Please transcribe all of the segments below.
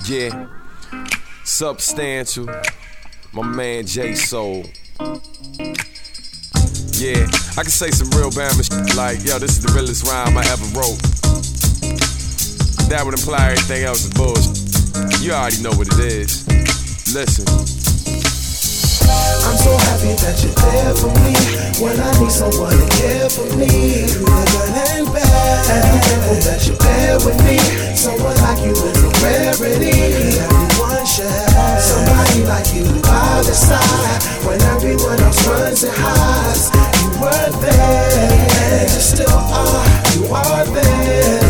Yeah, Substantial, my man J Soul. Yeah, I can say some real Bama shit like, yo, this is the realest rhyme I ever wrote. That would imply everything else is bullshit. You already know what it is. Listen. I'm so happy that you're there for me when I need someone to care for me through the good and bad. And I'm thankful that you're there with me. Someone like you is a rarity. Everyone should have somebody like you by their side when everyone else runs and hides. You were there, and you still are. You are there.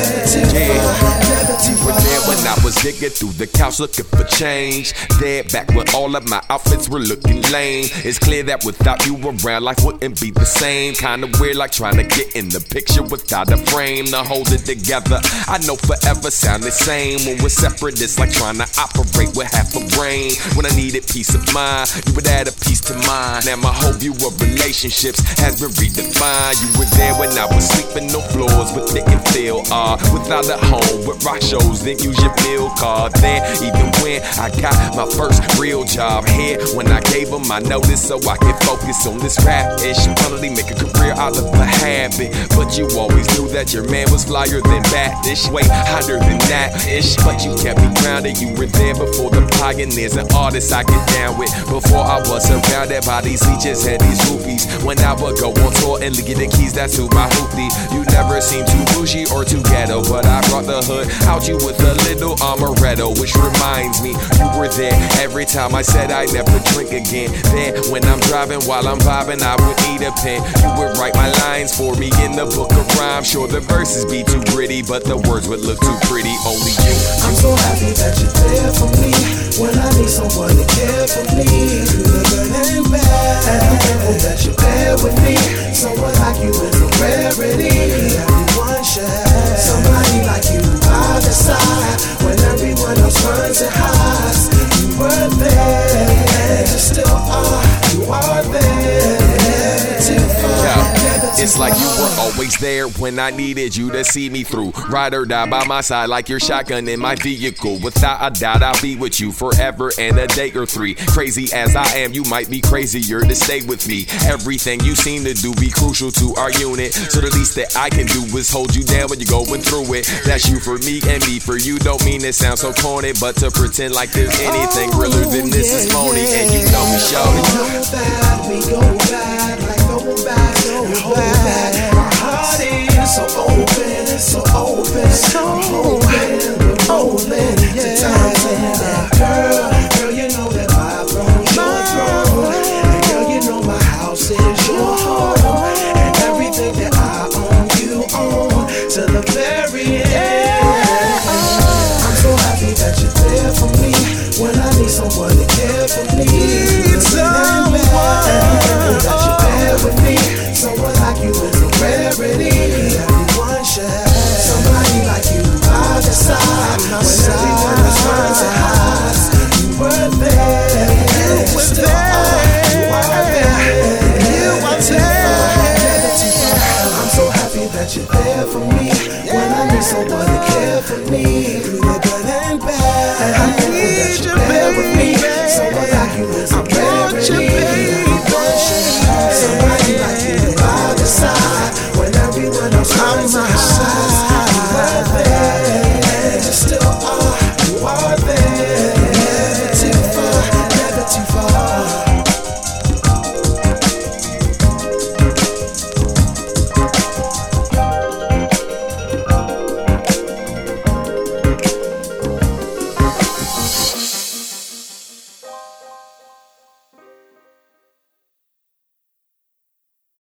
You were there when I was digging through the couch looking for change. There back when all of my outfits were looking lame. It's clear that without you around, life wouldn't be the same. Kinda weird, like trying to get in the picture without a frame to hold it together. I know forever sound the same. When we're separate, it's like trying to operate with half a brain. When I needed peace of mind, you would add a piece to mine. Now my whole view of relationships has been redefined. You were there when I was sleeping on floors but didn't feel without a home with rock shows, then use your meal card. There, even when I got my first real job. Here, when I gave them my notice so I could focus on this rap-ish. Finally make a career out of a habit. But you always knew that your man was flyer than that-ish. Way hotter than that-ish. But you kept me grounded. You were there before the pioneers and artists I get down with. Before I was surrounded by these leeches and these rupees. When I would go on tour and get the keys, that's who my hoopty. You never seemed too bougie or too ghetto, but I brought the hood out you with a little amaretto. Which reminds me, you were there every time I said I'd never drink again. Then when I'm driving while I'm vibing, I would need a pen. You would write my lines for me in the book of rhymes. Sure, the verses be too pretty, but the words would look too pretty. Only you. I'm so happy that you're there for me when I need someone to care for me through the good and bad. And I'm thankful that you're there with me. Someone like you is a rarity. Everyone should have somebody like you by their side when everyone else runs and hides. You were there, and you still are. You are there. It's like you were always there when I needed you to see me through. Ride or die by my side like your shotgun in my vehicle. Without a doubt, I'll be with you forever and a day or three. Crazy as I am, you might be crazier to stay with me. Everything you seem to do be crucial to our unit. So the least that I can do is hold you down when you're going through it. That's you for me and me for you. Don't mean it sounds so corny, but to pretend like there's anything realer than this is phony. And you know we showed it. We go back, like go back, go back. My heart is so open, it's so open. I'm hoping we're rolling to times in that girl, you know that my throne's your throne. And girl, you know my house is your home. And everything that I own, you own to the very end. I'm so happy that you're there for me when I need someone to care for me. With me, someone like you is a rarity. Everyone should have somebody like you by their side when everyone else runs and hides. You were there, you were there. You are there, you are there. I'm so happy that you're there for me when I need someone to care for me.